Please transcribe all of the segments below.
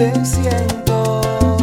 Te siento,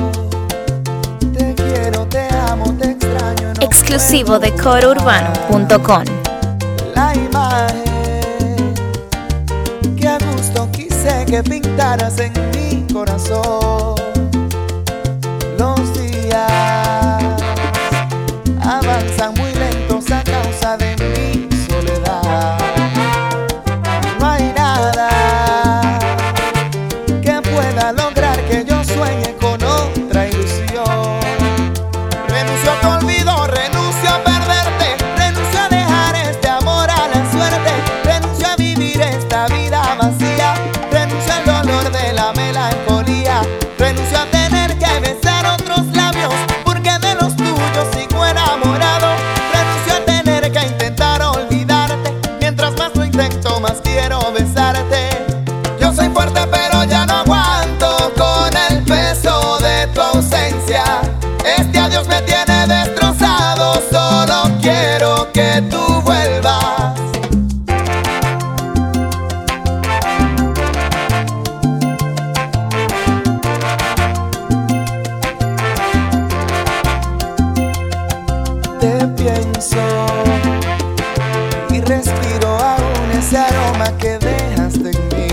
te quiero, te amo, te extraño. No exclusivo de corourbano.com. La imagen que a gusto quise que pintaras en mi corazón. Los días avanzan muy lentos a causa de mi soledad. No hay nada que pueda lograr que yo sueñe con otra ilusión. Renuncio a tu olvido, renuncio a perderte, renuncio a dejar este amor a la suerte, renuncio a vivir esta vida vacía, renuncio al dolor de la melancolía, renuncio a tener que besar otros labios, porque de los tuyos sigo enamorado, renuncio a tener que intentar olvidarte, mientras más lo intento más quiero besarte. Yo soy fuerte pero ya no aguanto con el peso de tu ausencia. Este adiós me tiene destrozado, solo quiero que tú vuelvas. Te pienso y respiro aún ese aroma que dejaste en mí.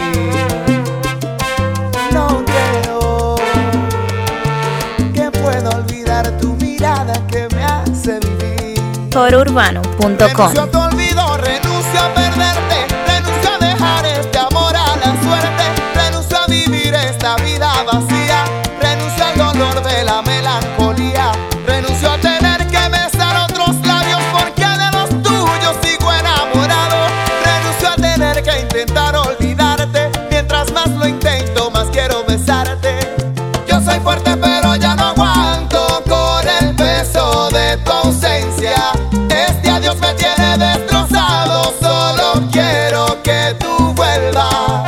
No creo que pueda olvidar tu mirada que me hace vivir. corourbano.com. Renuncio a tu olvido, renuncio a perderte, renuncio a dejar este amor a la suerte, renuncio a vivir esta vida vacía, renuncio al dolor de la melancolía, renuncio a tener que besar otros labios, porque de los tuyos sigo enamorado, renuncio a tener que intentar olvidarte, mientras más lo intento más quiero besarte. Yo soy fuerte pero ya no aguanto con el peso de tu ausencia. Este adiós me tiene destrozado, solo quiero que tú vuelvas.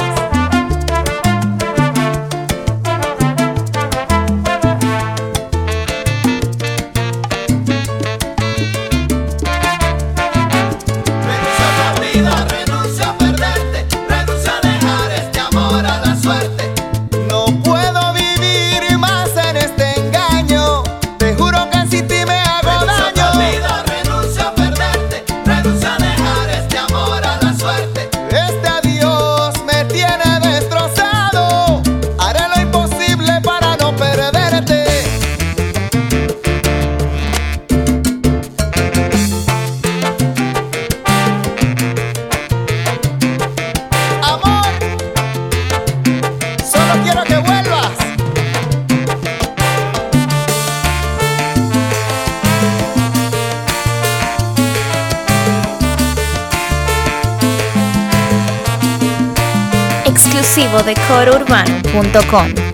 Renuncio a tu vida, renuncio a perderte, renuncio a dejar este amor a la suerte. No puedo vivir más en este engaño, te juro que sin ti me hago daño. Renuncio a perderte, renuncio a dejar este amor a la suerte. Este adiós me tiene destrozado, haré lo imposible para no perderte. Amor, solo quiero que vuelvas. Exclusivo de corourbano.com.